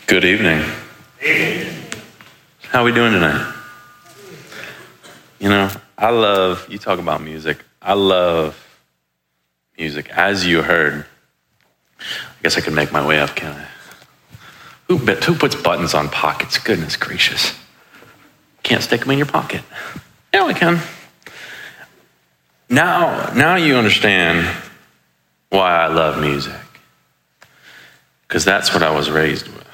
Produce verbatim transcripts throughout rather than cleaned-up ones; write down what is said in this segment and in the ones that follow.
Good evening. How are we doing tonight? You know, I love, you talk about music. I love music. As you heard, I guess I could make my way up, can I? Who, who puts buttons on pockets? Goodness gracious. Can't stick them in your pocket. Yeah, we can. Now, now you understand why I love music. Because that's what I was raised with.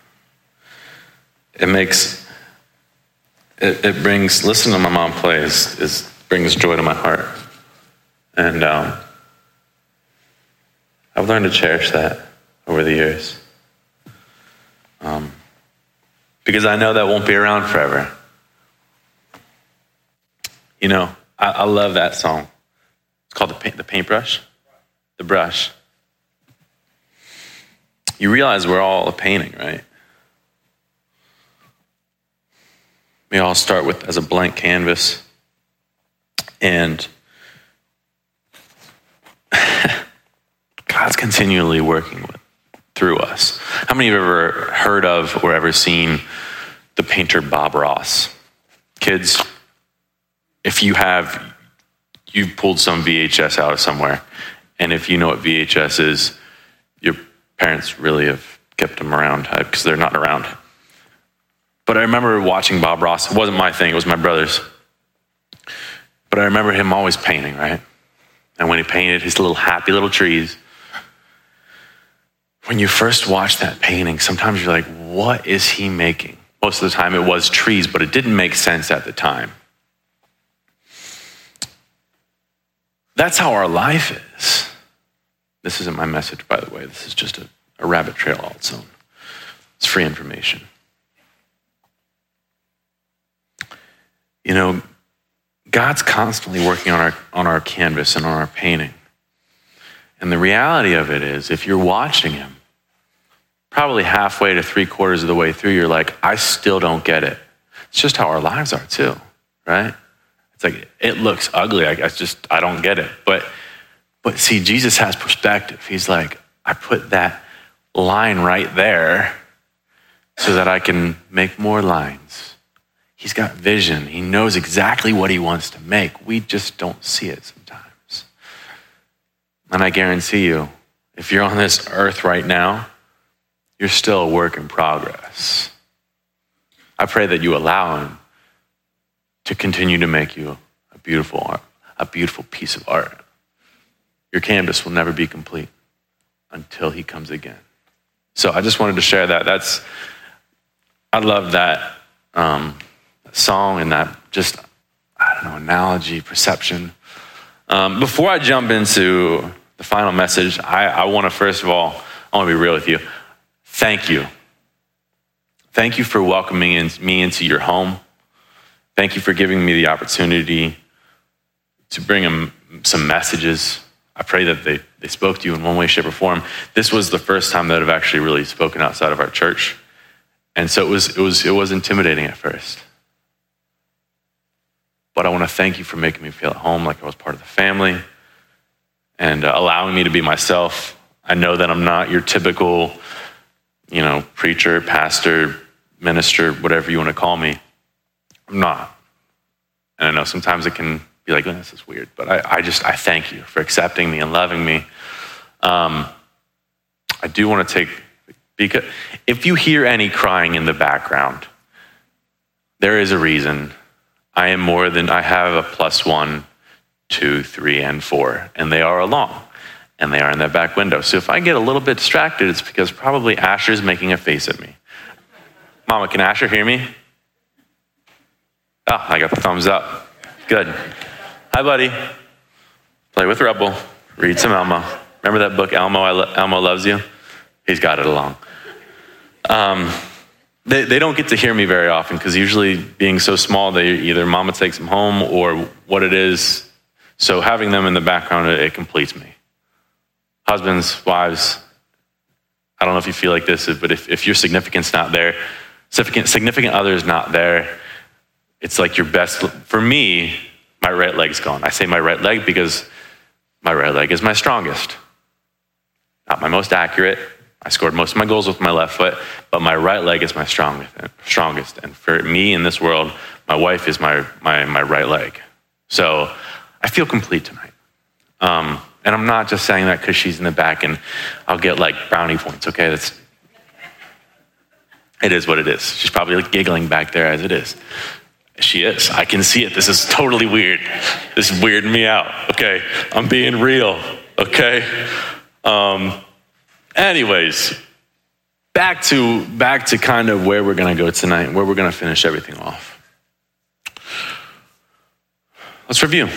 It makes, it, it brings, listen to my mom plays, it brings joy to my heart. And um, I've learned to cherish that over the years. Um, because I know that won't be around forever. You know, I, I love that song. It's called the, paint, the Paintbrush, The Brush. You realize we're all a painting, right? We all start with as a blank canvas, and God's continually working with, through us. How many of you have ever heard of or ever seen the painter Bob Ross? Kids, if you have, you've pulled some V H S out of somewhere, and if you know what V H S is, your parents really have kept them around because they're not around. But I remember watching Bob Ross. It wasn't my thing, it was my brother's. But I remember him always painting, right? And when he painted his little happy little trees, when you first watch that painting, sometimes you're like, what is he making? Most of the time it was trees, but it didn't make sense at the time. That's how our life is. This isn't my message, by the way. This is just a, a rabbit trail all its own. It's free information. You know, God's constantly working on our on our canvas and on our painting. And the reality of it is, if you're watching him, probably halfway to three quarters of the way through, you're like, I still don't get it. It's just how our lives are too, right? It's like, it looks ugly. I, I just, I don't get it. But, but see, Jesus has perspective. He's like, I put that line right there so that I can make more lines. He's got vision. He knows exactly what he wants to make. We just don't see it sometimes. And I guarantee you, if you're on this earth right now, you're still a work in progress. I pray that you allow him to continue to make you a beautiful art, a beautiful piece of art. Your canvas will never be complete until he comes again. So I just wanted to share that. That's, I love that um, song and that just, I don't know, analogy, perception. Um, before I jump into the final message, I, I want to, first of all, I want to be real with you. Thank you. Thank you for welcoming in, me into your home. Thank you for giving me the opportunity to bring them some messages. I pray that they, they spoke to you in one way, shape, or form. This was the first time that I've actually really spoken outside of our church. And so it was, it was, it was intimidating at first. But I want to thank you for making me feel at home, like I was part of the family, and uh, allowing me to be myself. I know that I'm not your typical, you know, preacher, pastor, minister, whatever you want to call me. I'm not. And I know sometimes it can be like, oh, this is weird. But I, I just, I thank you for accepting me and loving me. Um, I do want to take, because if you hear any crying in the background, there is a reason. I am more than, I have a plus one, two, three, and four, and they are along, and they are in that back window. So if I get a little bit distracted, it's because probably Asher's making a face at me. Mama, can Asher hear me? Oh, I got the thumbs up. Good. Hi, buddy. Play with Rebel. Read some Elmo. Remember that book, Elmo, I Lo- Elmo Loves You? He's got it along. Um, They, they don't get to hear me very often because usually being so small, they either mama takes them home or what it is. So having them in the background, it, it completes me. Husbands, wives, I don't know if you feel like this, but if, if your significant's not there, significant, significant other is not there, it's like your best, for me, my right leg's gone. I say my right leg because my right leg is my strongest. Not my most accurate. I scored most of my goals with my left foot, but my right leg is my strongest. strongest. And for me in this world, my wife is my, my, my right leg. So I feel complete tonight. Um, and I'm not just saying that because she's in the back and I'll get like brownie points, okay? That's, it is what it is. She's probably like giggling back there as it is. She is. I can see it. This is totally weird. This is weirding me out, okay? I'm being real, okay? Um, anyways, back to, back to kind of where we're going to go tonight, where we're going to finish everything off. Let's review.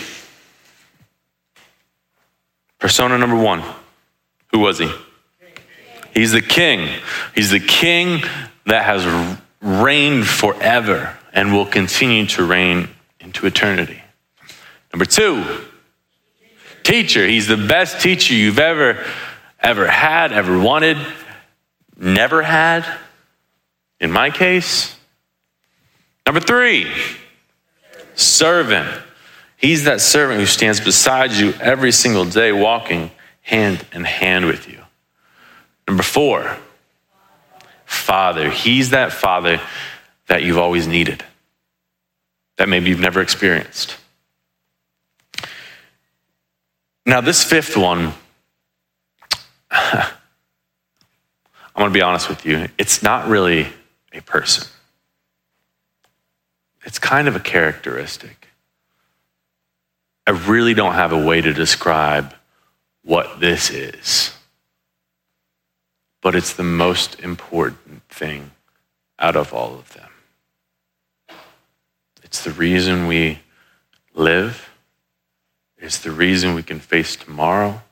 Persona number one. Who was he? He's the king. He's the king that has reigned forever and will continue to reign into eternity. Number two, teacher. He's the best teacher you've ever, ever had, ever wanted, never had, in my case. Number three, servant. He's that servant who stands beside you every single day, walking hand in hand with you. Number four, father. He's that father that you've always needed, that maybe you've never experienced. Now, this fifth one, I'm going to be honest with you, it's not really a person. It's kind of a characteristic. I really don't have a way to describe what this is, but it's the most important thing out of all of them. It's the reason we live. It's the reason we can face tomorrow.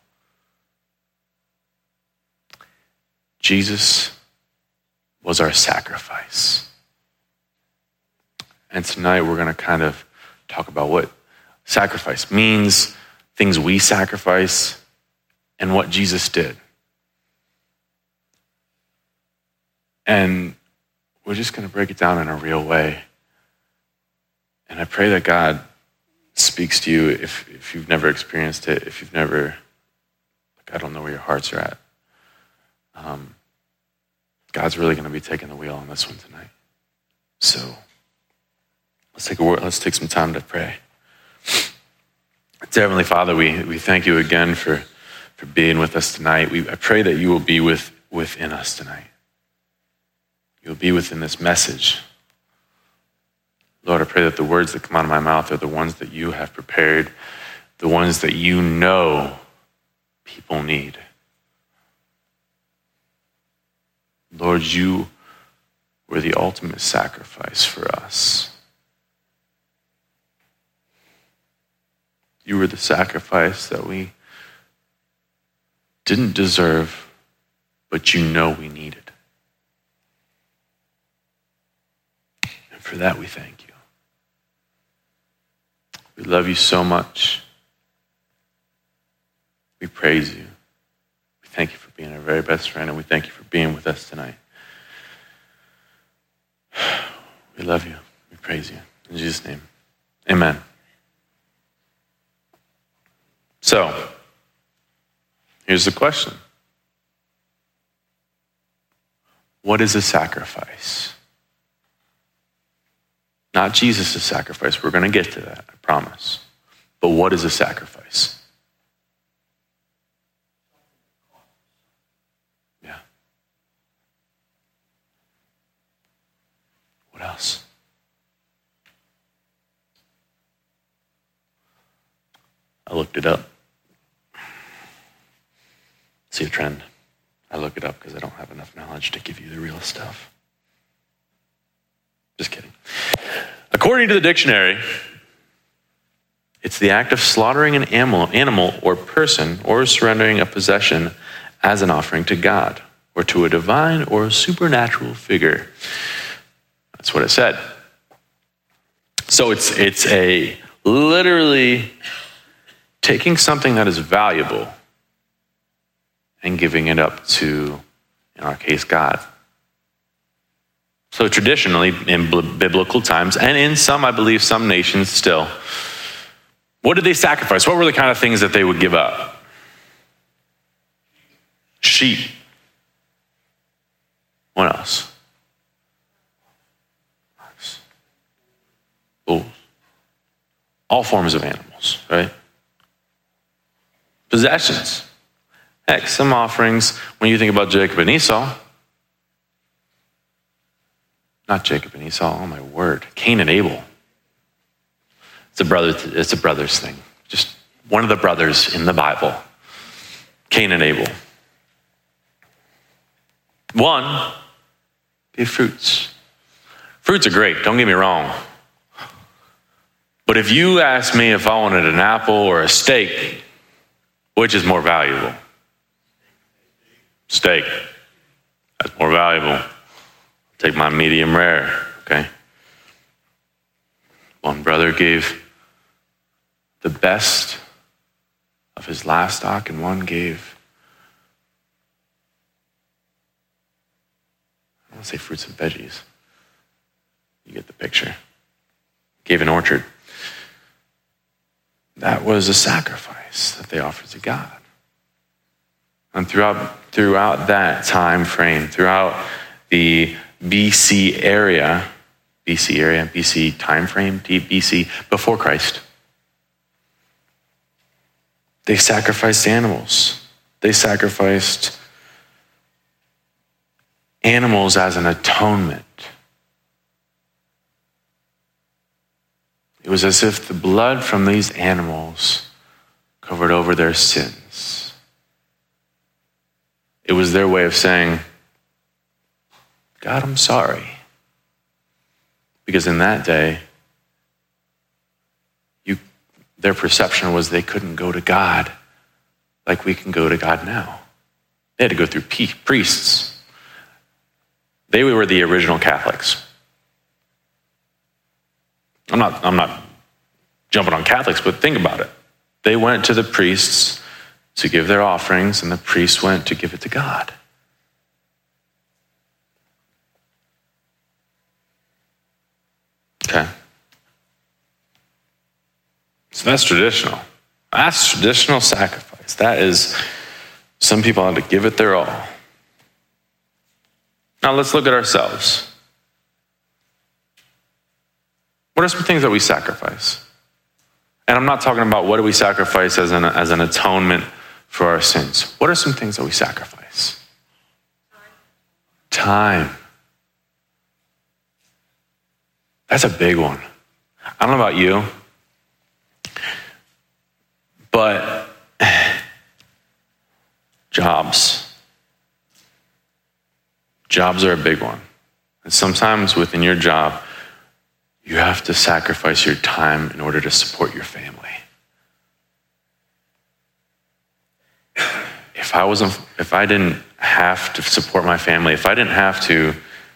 Jesus was our sacrifice. And tonight we're going to kind of talk about what sacrifice means, things we sacrifice, and what Jesus did. And we're just going to break it down in a real way. And I pray that God speaks to you if, if you've never experienced it, if you've never, like, I don't know where your hearts are at. Um, God's really going to be taking the wheel on this one tonight. So let's take a word, let's take some time to pray. Dear Heavenly Father, we, we thank you again for, for being with us tonight. We, I pray that you will be with, within us tonight. You'll be within this message. Lord, I pray that the words that come out of my mouth are the ones that you have prepared, the ones that you know people need. Lord, you were the ultimate sacrifice for us. You were the sacrifice that we didn't deserve, but you know we needed. And for that, we thank you. We love you so much. We praise you. We thank you for being our very best friend, and we thank you for being with us tonight. We love you. We praise you. In Jesus' name, amen. So, here's the question. What is a sacrifice? Not Jesus' sacrifice. We're going to get to that, I promise. But what is a sacrifice? Yeah. What else? I looked it up. See a trend. I look it up because I don't have enough knowledge to give you the real stuff. Just kidding. According to the dictionary, it's the act of slaughtering an animal, animal or person or surrendering a possession as an offering to God or to a divine or a supernatural figure. That's what it said. So it's it's a literally taking something that is valuable and giving it up to, in our case, God. So traditionally, in biblical times, and in some, I believe, some nations still, what did they sacrifice? What were the kind of things that they would give up? Sheep. What else? Bulls. All forms of animals, right? Possessions. Heck, some offerings, when you think about Jacob and Esau, not Jacob and Esau, oh my word, Cain and Abel. It's a brother, it's a brother's thing. Just one of the brothers in the Bible, Cain and Abel. One gave fruits. Fruits are great, don't get me wrong. But if you ask me if I wanted an apple or a steak, which is more valuable? Steak. That's more valuable. I'll take my medium rare, okay? One brother gave the best of his livestock, and one gave, I don't want to say fruits and veggies. You get the picture. Gave an orchard. That was a sacrifice that they offered to God. And throughout, throughout that time frame, throughout the B C area, B C area, B C time frame, B C, before Christ, they sacrificed animals. They sacrificed animals as an atonement. It was as if the blood from these animals covered over their sins. It was their way of saying, God, I'm sorry. Because in that day, you, their perception was they couldn't go to God like we can go to God now. They had to go through priests. They were the original Catholics. I'm not, I'm not jumping on Catholics, but think about it. They went to the priests to give their offerings, and the priests went to give it to God. Okay. So that's traditional. That's traditional sacrifice. That is, some people had to give it their all. Now let's look at ourselves. What are some things that we sacrifice? And I'm not talking about what do we sacrifice as an, as an atonement for our sins. What are some things that we sacrifice? Time. Time. That's a big one. I don't know about you, but jobs. Jobs are a big one. And sometimes within your job, you have to sacrifice your time in order to support your family. If I wasn't, if I didn't have to support my family, if I didn't have to,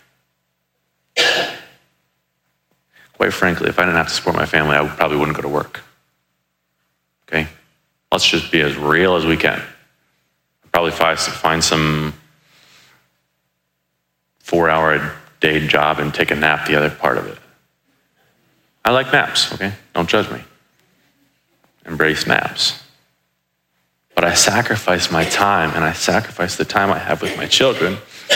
quite frankly, if I didn't have to support my family, I probably wouldn't go to work. Okay? Let's just be as real as we can. Probably find some four-hour day job and take a nap the other part of it. I like naps, okay? Don't judge me. Embrace naps. But I sacrifice my time, and I sacrifice the time I have with my children,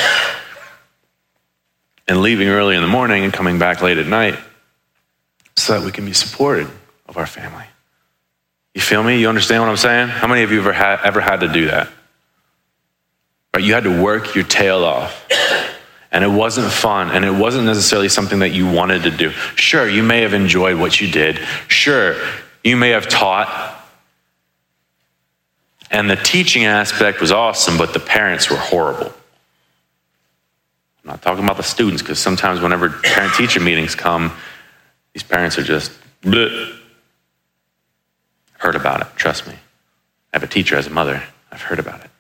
and leaving early in the morning and coming back late at night so that we can be supported of our family. You feel me? You understand what I'm saying? How many of you ever had, ever had to do that? Right? You had to work your tail off. And it wasn't fun, and it wasn't necessarily something that you wanted to do. Sure, you may have enjoyed what you did. Sure, you may have taught. And the teaching aspect was awesome, but the parents were horrible. I'm not talking about the students, because sometimes whenever parent-teacher meetings come, these parents are just, bleh. Heard about it, trust me. I have a teacher as a mother. I've heard about it.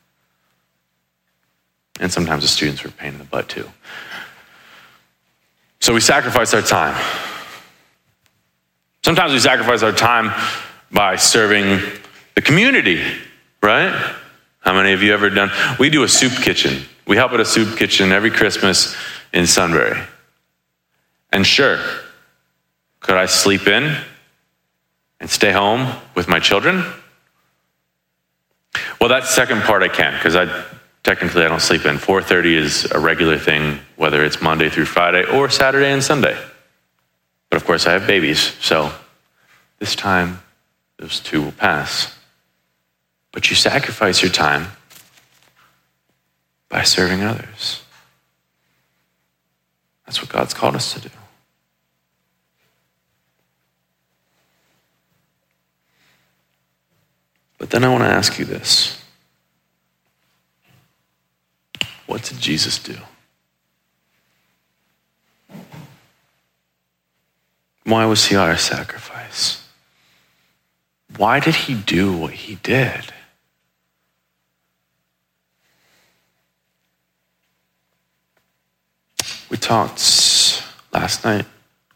And sometimes the students were a pain in the butt too. So we sacrifice our time. Sometimes we sacrifice our time by serving the community, right? How many of you ever done? We do a soup kitchen. We help at a soup kitchen every Christmas in Sunbury. And sure, could I sleep in and stay home with my children? Well, that second part I can, because I technically I don't sleep in. four thirty is a regular thing, whether it's Monday through Friday or Saturday and Sunday. But of course I have babies, so this time those two will pass. But you sacrifice your time by serving others. That's what God's called us to do. But then I want to ask you this. What did Jesus do? Why was he our sacrifice? Why did he do what he did? We talked last night.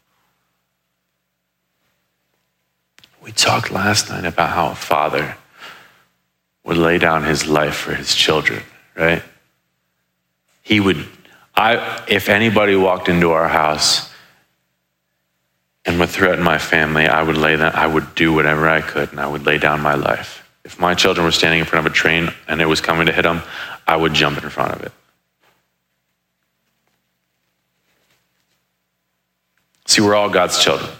We talked last night about how a father would lay down his life for his children, right? He would, I, if anybody walked into our house and would threaten my family, I would lay that, I would do whatever I could, and I would lay down my life. If my children were standing in front of a train and it was coming to hit them, I would jump in front of it. See, we're all God's children,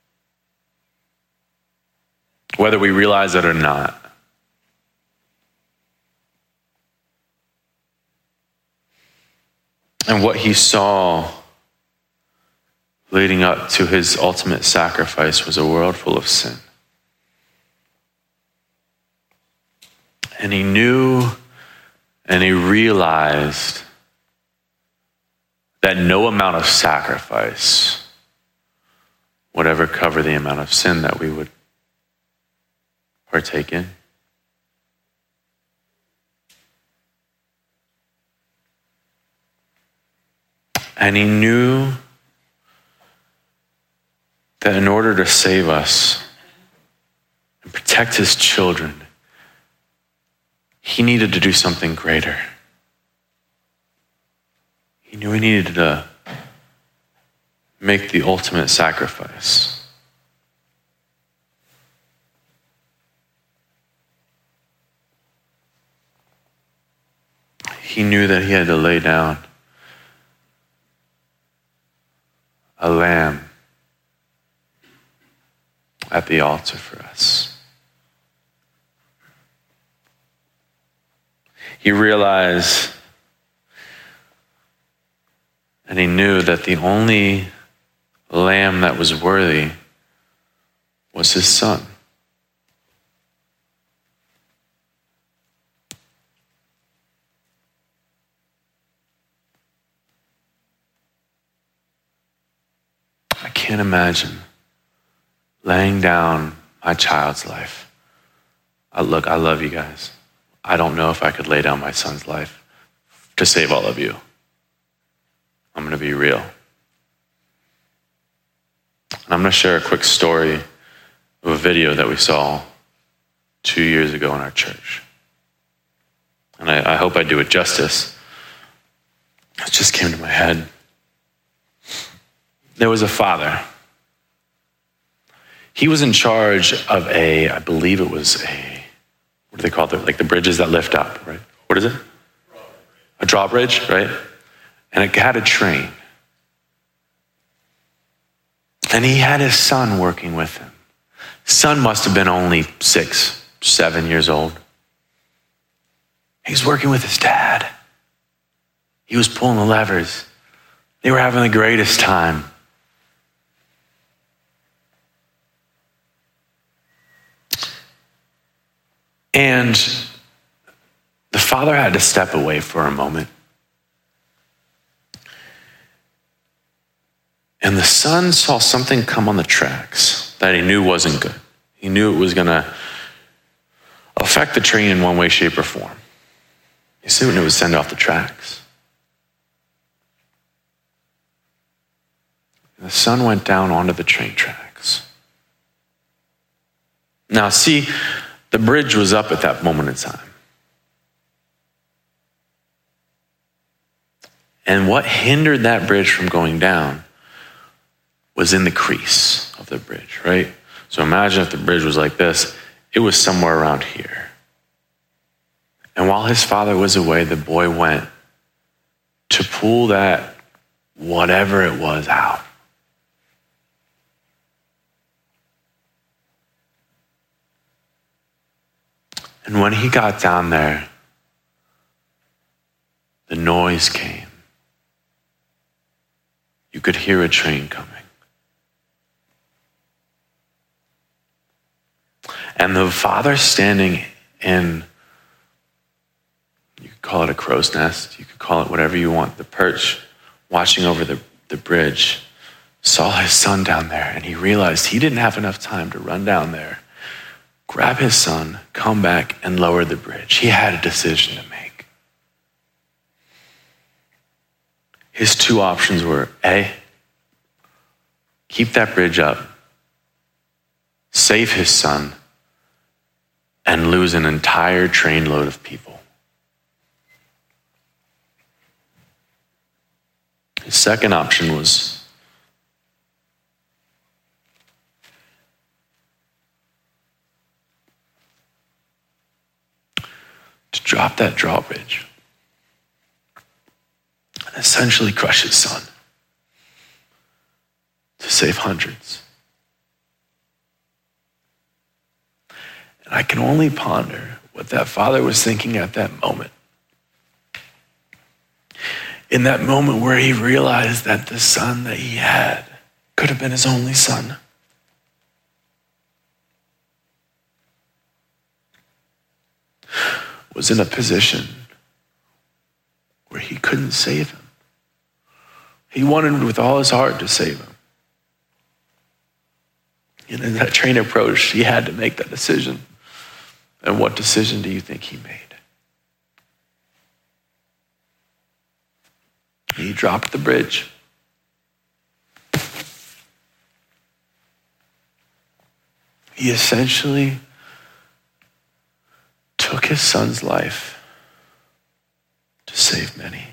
whether we realize it or not. And what he saw leading up to his ultimate sacrifice was a world full of sin. And he knew and he realized that no amount of sacrifice would ever cover the amount of sin that we would partake in. And he knew that in order to save us and protect his children, he needed to do something greater. He knew he needed to make the ultimate sacrifice. He knew that he had to lay down a lamb at the altar for us. He realized and he knew that the only lamb that was worthy was his son. I can't imagine laying down my child's life. I, look, I love you guys. I don't know if I could lay down my son's life to save all of you. I'm going to be real. And I'm going to share a quick story of a video that we saw two years ago in our church. And I, I hope I do it justice. It just came to my head. There was a father. He was in charge of a, I believe it was a, what do they call it? Like the bridges that lift up, right? What is it? A drawbridge, right? And it had a train. And he had his son working with him. Son must have been only six, seven years old. He's working with his dad. He was pulling the levers. They were having the greatest time. And the father had to step away for a moment. And the son saw something come on the tracks that he knew wasn't good. He knew it was going to affect the train in one way, shape, or form. He soon it would send off the tracks. And the son went down onto the train tracks. Now, see, the bridge was up at that moment in time. And what hindered that bridge from going down was in the crease of the bridge, right? So imagine if the bridge was like this, it was somewhere around here. And while his father was away, the boy went to pull that whatever it was out. And when he got down there, the noise came. You could hear a train coming. And the father standing in, you could call it a crow's nest, you could call it whatever you want, the perch, watching over the, the bridge, saw his son down there, and he realized he didn't have enough time to run down there, grab his son, come back, and lower the bridge. He had a decision to make. His two options were, A, keep that bridge up, save his son, and lose an entire trainload of people. His second option was to drop that drawbridge and essentially crush his son to save hundreds. And I can only ponder what that father was thinking at that moment. In that moment where he realized that the son that he had could have been his only son. Was in a position where he couldn't save him. He wanted with all his heart to save him. And as that train approached, he had to make that decision. And what decision do you think he made? He dropped the bridge. He essentially took his son's life to save many.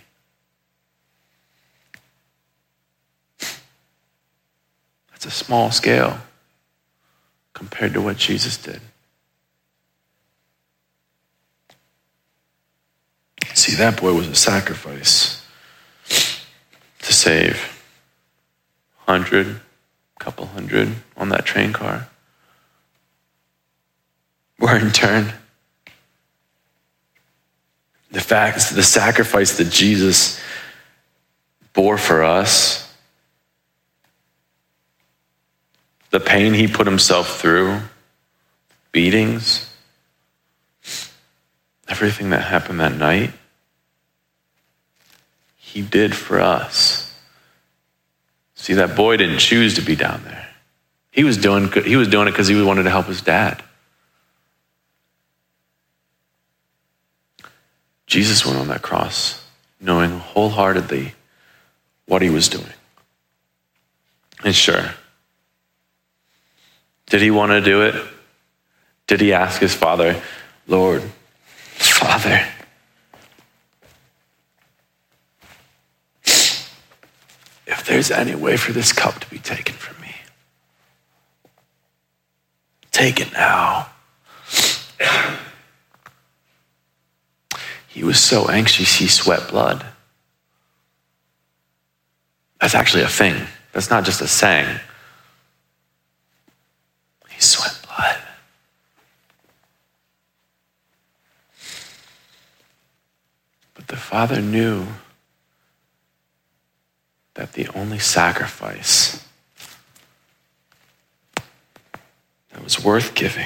That's a small scale compared to what Jesus did. See, that boy was a sacrifice to save a hundred, couple hundred on that train car. Where in turn, the fact, the sacrifice that Jesus bore for us, the pain he put himself through, beatings, everything that happened that night, he did for us. See, that boy didn't choose to be down there. He was doing, he was doing it because he wanted to help his dad. Jesus went on that cross knowing wholeheartedly what he was doing. And sure, did he want to do it? Did he ask his father, Lord, Father, if there's any way for this cup to be taken from me, take it now. He was so anxious he sweat blood. That's actually a thing. That's not just a saying. He sweat blood. But the Father knew that the only sacrifice that was worth giving,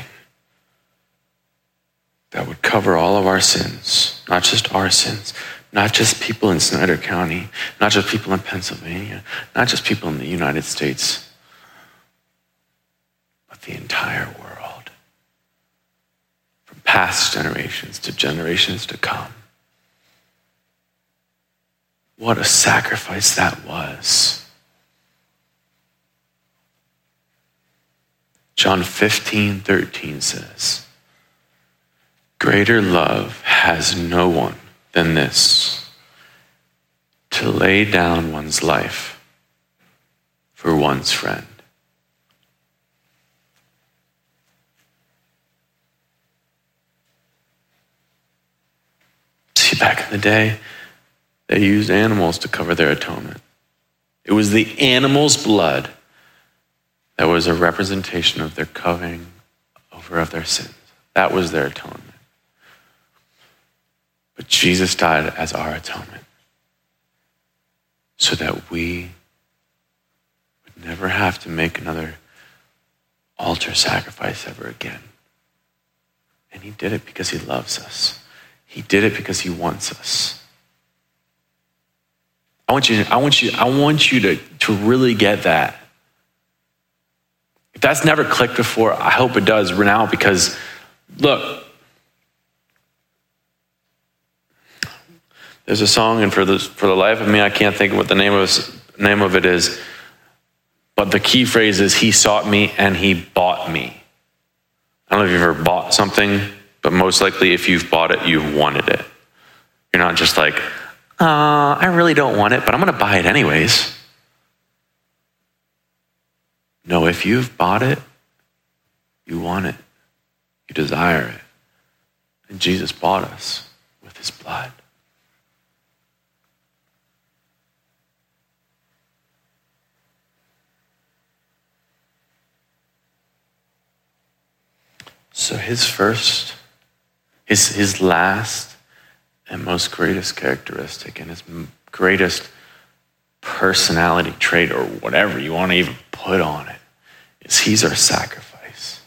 that would cover all of our sins, not just our sins, not just people in Snyder County, not just people in Pennsylvania, not just people in the United States, but the entire world, from past generations to generations to come. What a sacrifice that was. John fifteen thirteen says, greater love has no one than this, to lay down one's life for one's friend. See, back in the day, they used animals to cover their atonement. It was the animal's blood that was a representation of their covering over of their sins. That was their atonement. But Jesus died as our atonement so that we would never have to make another altar sacrifice ever again. And he did it because he loves us. He did it because he wants us. I want you, I want you, I want you to, to really get that. If that's never clicked before, I hope it does now, because look, there's a song, and for the, for the life of me, I can't think of what the name of, name of it is, but the key phrase is, he sought me and he bought me. I don't know if you've ever bought something, but most likely if you've bought it, you've wanted it. You're not just like, uh, I really don't want it, but I'm going to buy it anyways. No, if you've bought it, you want it. You desire it. And Jesus bought us with his blood. So his first, his, his last and most greatest characteristic and his greatest personality trait, or whatever you want to even put on it, is he's our sacrifice.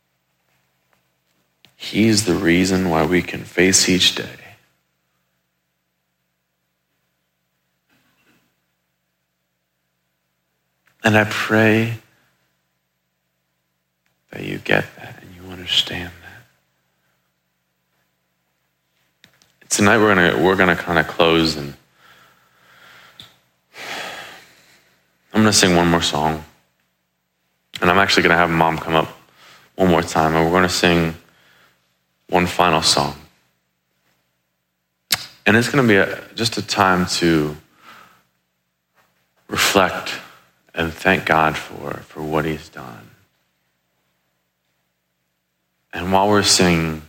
He's the reason why we can face each day. And I pray that you get that and you understand that. Tonight we're gonna we're gonna kind of close, and I'm gonna sing one more song, and I'm actually gonna have Mom come up one more time, and we're gonna sing one final song. And it's gonna be a, just a time to reflect and thank God for, for what he's done. And while we're singing,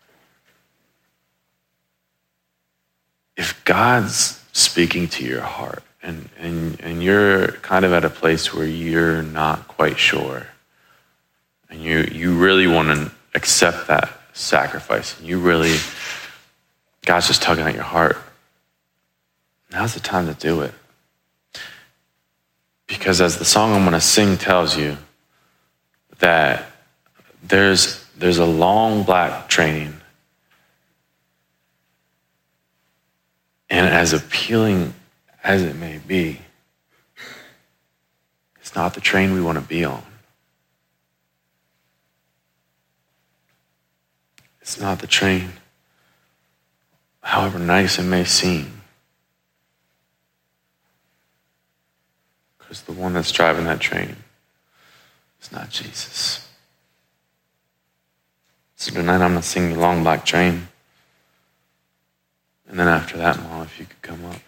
if God's speaking to your heart and, and, and you're kind of at a place where you're not quite sure, and you, you really want to accept that sacrifice, and you really, God's just tugging at your heart, now's the time to do it. Because as the song I'm going to sing tells you, that there's there's a long black train, and as appealing as it may be, it's not the train we want to be on. It's not the train, however nice it may seem. Because the one that's driving that train is not Jesus. So tonight I'm going to sing the Long Black Train. And then after that, Mom, if you could come up.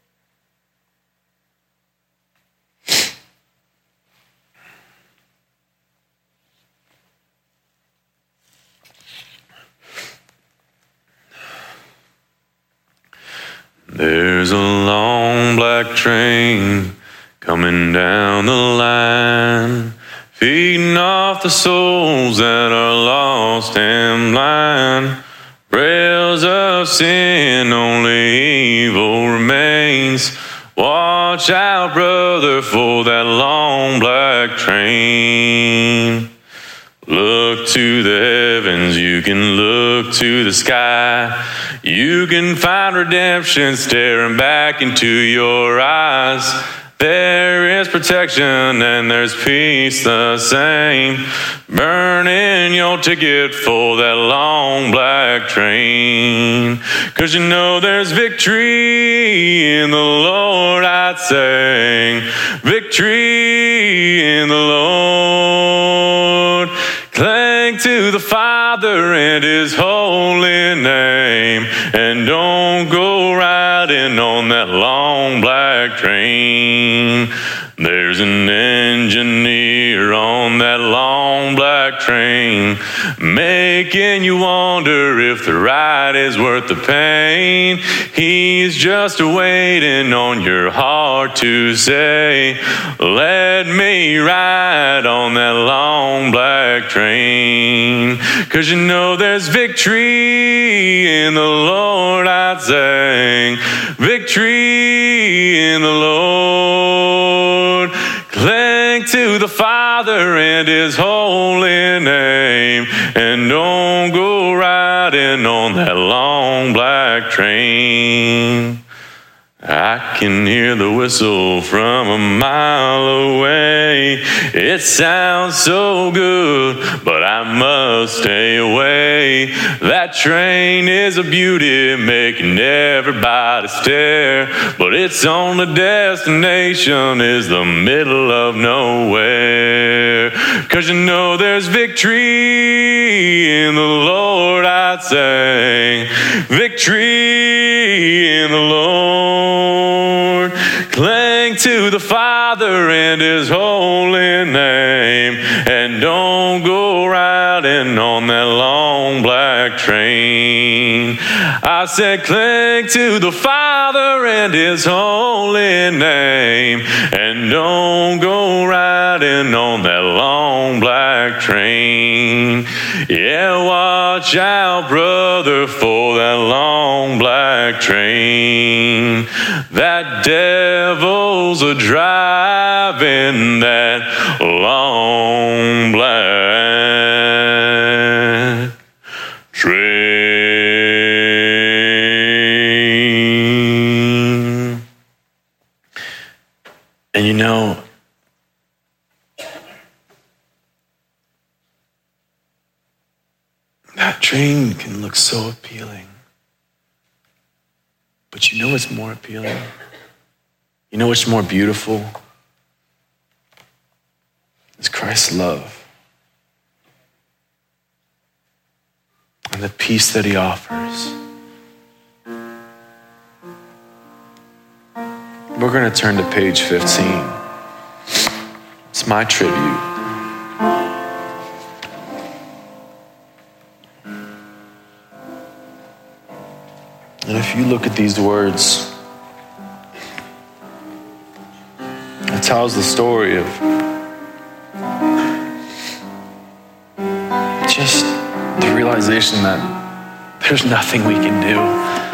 There's a long black train coming down the line, feeding off the souls that are lost and blind. Rails of sin, only evil remains. Watch out, brother, for that long black train. Look to the heavens, you can look to the sky. You can find redemption staring back into your eyes. There is protection and there's peace the same. Burning your ticket for that long black train. 'Cause you know there's victory in the Lord, I'd sing. Victory in the Lord. Cling to the Father and his holy name. And don't go riding on that long black train. There's an engineer on that long black train, making you wonder if the ride that is worth the pain. He's just waiting on your heart to say, let me ride on that long black train. 'Cause you know there's victory in the Lord, I'd sing. Victory in the Lord. Cling to the Father and His holy name, and don't go riding on that long black train. I can hear the whistle from a mile away. It sounds so good, but I must stay away. That train is a beauty, making everybody stare, but its only destination is the middle of nowhere. 'Cause you know there's victory in the Lord, I'd say. Victory in the Lord. Cling to the Father and His holy name, and don't go riding on that long black train. I said cling to the Father and His holy name, and don't go riding on that long black train. Yeah, watch out, brother, for that long black train. That devil's a driving that long black train. And you know, that train can look so appealing. But you know what's more appealing? You know what's more beautiful? It's Christ's love. And the peace that He offers. We're going to turn to page fifteen. It's my tribute. And if you look at these words, it tells the story of just the realization that there's nothing we can do.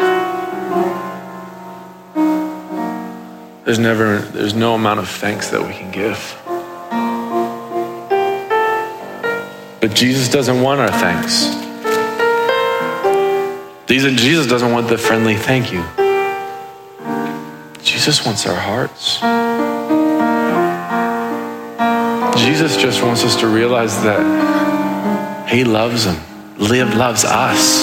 There's never, there's no amount of thanks that we can give. But Jesus doesn't want our thanks. Jesus doesn't want the friendly thank you. Jesus wants our hearts. Jesus just wants us to realize that He loves them. Live loves us.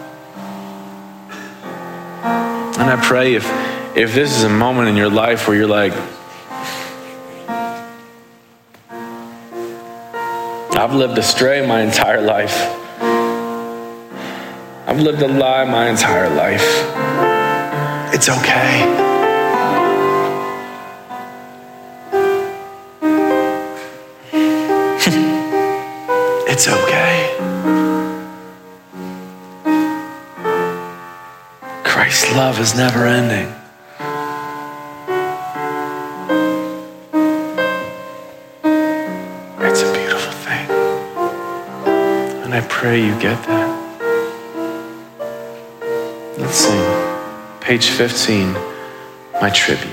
And I pray if, if this is a moment in your life where you're like, I've lived astray my entire life. I've lived a lie my entire life. It's okay. It's okay. Christ's love is never ending. It's a beautiful thing. And I pray you get that. Let's sing. Page fifteen, my tribute.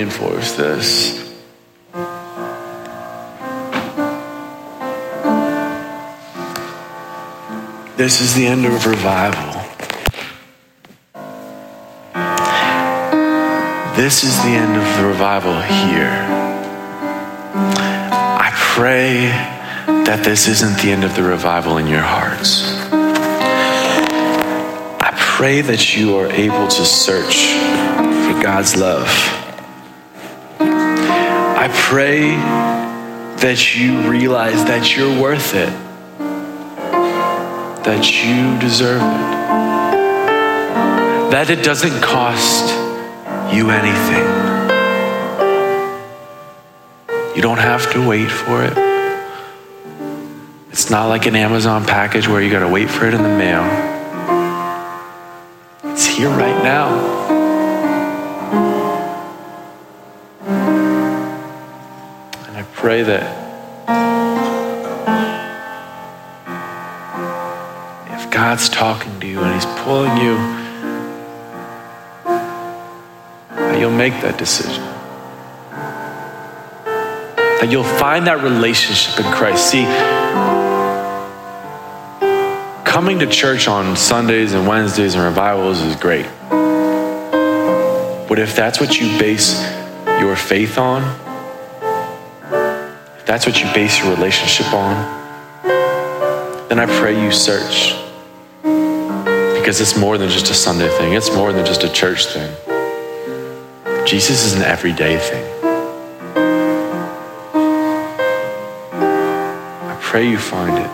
reinforce this. This is the end of revival. This is the end of the revival here. I pray that this isn't the end of the revival in your hearts. I pray that you are able to search for God's love. I pray that you realize that you're worth it, that you deserve it, that it doesn't cost you anything. You don't have to wait for it. It's not like an Amazon package where you got to wait for it in the mail. It's here right now. And I pray that if God's talking to you and he's pulling you, that you'll make that decision. That you'll find that relationship in Christ. See, coming to church on Sundays and Wednesdays and revivals is great. But if that's what you base your faith on, if that's what you base your relationship on, then I pray you search. Because it's more than just a Sunday thing. It's more than just a church thing. Jesus is an everyday thing. I pray you find it.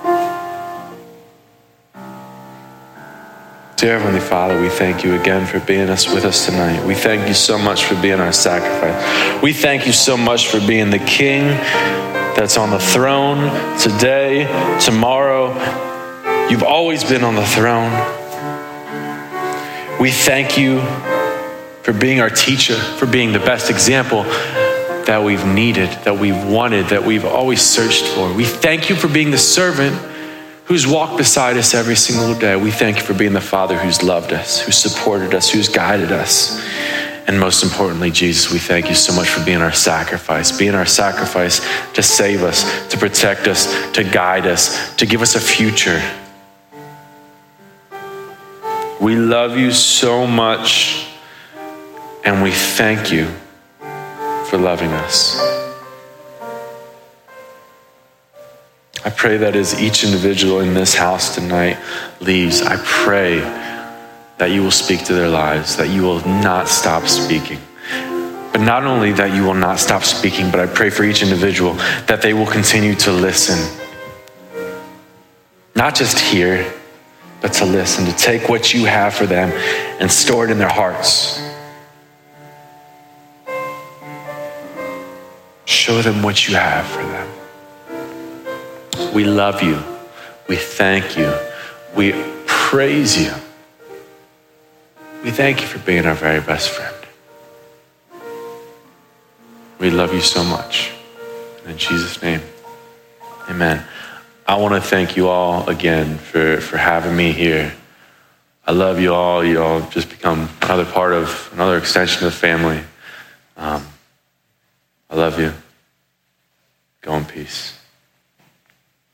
Dear Heavenly Father, we thank you again for being us with us tonight. We thank you so much for being our sacrifice. We thank you so much for being the King that's on the throne today, tomorrow. You've always been on the throne. We thank you for being our teacher, for being the best example that we've needed, that we've wanted, that we've always searched for. We thank you for being the servant who's walked beside us every single day. We thank you for being the Father who's loved us, who's supported us, who's guided us. And most importantly, Jesus, we thank you so much for being our sacrifice, being our sacrifice to save us, to protect us, to guide us, to give us a future. We love you so much, and we thank you for loving us. I pray that as each individual in this house tonight leaves, I pray that you will speak to their lives, that you will not stop speaking. But not only that you will not stop speaking, but I pray for each individual that they will continue to listen. Not just hear, but to listen, to take what you have for them and store it in their hearts. Show them what you have for them. We love you. We thank you. We praise you. We thank you for being our very best friend. We love you so much. In Jesus' name, amen. I want to thank you all again for, for having me here. I love you all. You all just become another part of, another extension of the family. Um, I love you. Go in peace.